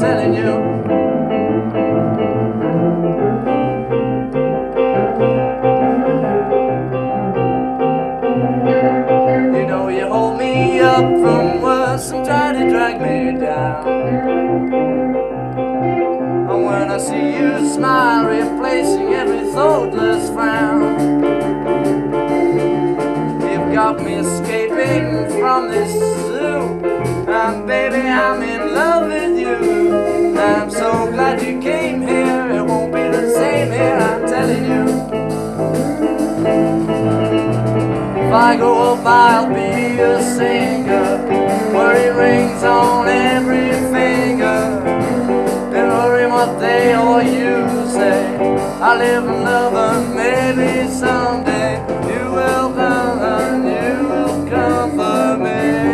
telling you. You know you hold me up from worse and try to drag me down. And when I see you smile, replacing every thoughtless frown, you've got me escaping from this zoo. And baby, I'm in love with you. I'm so glad you came here. It won't be the same here, I'm telling you. If I go up, I'll be a singer, worry rings on every finger. Don't worry what they or you say. I live and love and maybe someday you will come and you will come for me.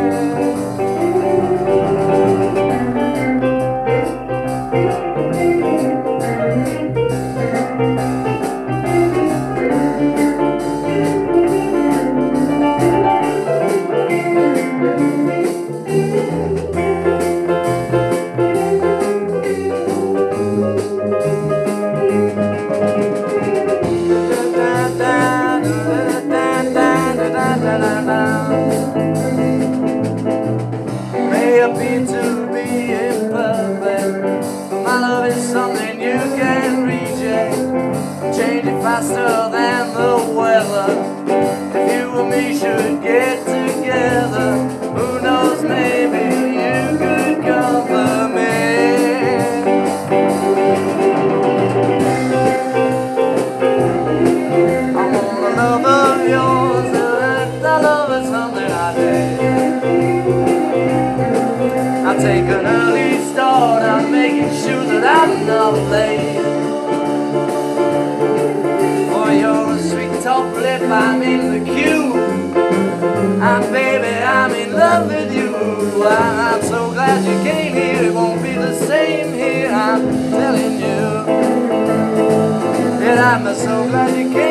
May appear to be imperfect, but my love is something you can reject. Changing faster than the weather. If you and me should get together, who knows, maybe you could come for me. I want a love of yours, and that love is something I need. I take an early start, I'm making sure that I'm not late. For your sweet top lip, I'm in the queue. And baby, I'm in love with you. I'm so glad you came here, it won't be the same here, I'm telling you. Yeah, I'm so glad you came.